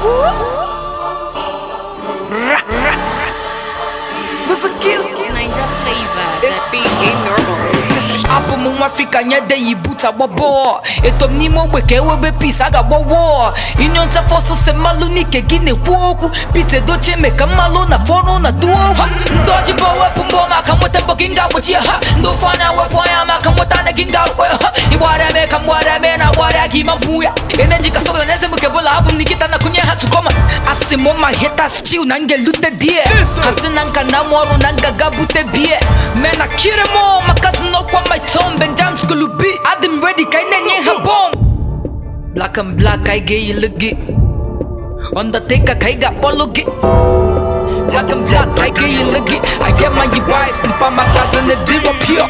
What's a kill? Ninja flavor. This beat ain't normal. Apo mu Africa nya de yibuta bobo. Etom ni mo weke webe peace aga bobo. Inyon sa foso se malu ni ke gine woku. Pite doche me kamalo na fono na duo. Doji bo we pumbo ma kamote boginga wuchi ha. Ndo fana we poya ma kamota na ginga we ha. Iwara me kamwara me na wara gi mabuya. Energy ka sola neze muke bola album nikita na kunya hatsukoma. Asimo ma haters chill nange lute die. Hasinanka na moro nanga gabute bie. Man I kill them all. My cousin no kwa my tomb and jam school beat. I them ready kaine nye ha bomb. Black and black I get you look it. Undertaker kai got bolo get. Black and black I get you look it. I get my wise and pa my cousin the diva pure.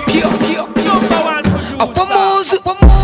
Apamozu.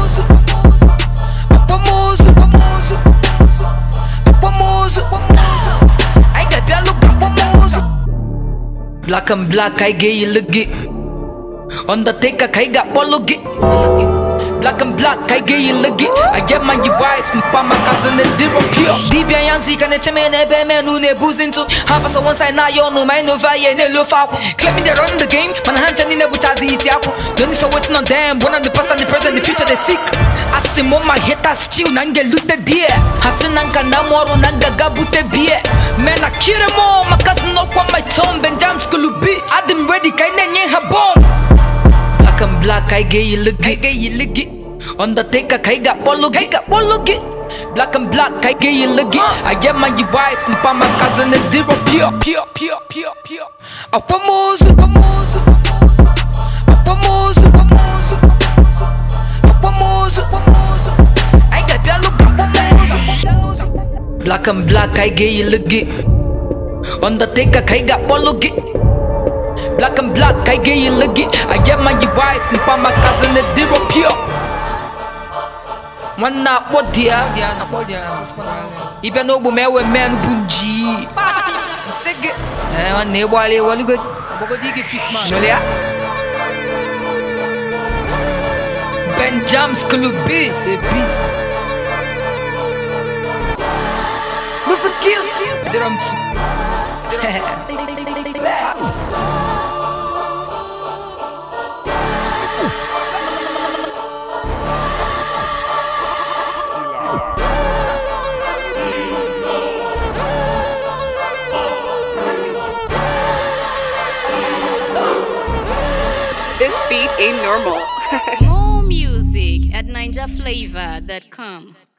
I got bello apamozu. Black and black I get you look it. Undertaker kai got bolo get. Black and black I get you look it. I get my whites and pa my cousin the diva pure. Dibia yansi kane cheme ne be menu ne buzinto. Hapa so one side na yo no my no vaye ne lo fa. Claiming they run the game, man hanja ni ne butazi iti apo. Don't for waiting on them, one on the past and the present, the future they seek. Asimo my haters chill nange lute die. Hasinanka na moro nanga gabute bie. Man I kill them all, my cousin no kwa my tomb and jam school beat. I them ready kaine nye ha bomb. Black and black I get you look it. Undertaker kai got bolo get. Black and black I get you look it. I get my whites and pa my cousin the diva pure. Apamozu. I got bello apamozu. Black and black I get you look it. Undertaker kai got bolo get. Black and black I get you look it. I get my whites and pa my cousin the diva pure. One na what dia Ibe no bo mewe men bunji Sege one ne wale walu good Bogo dike Christmas no lea Ben Jams Club Beast a beast What's a kill? Drum This beat ain't normal. More music at ninjaflavor.com.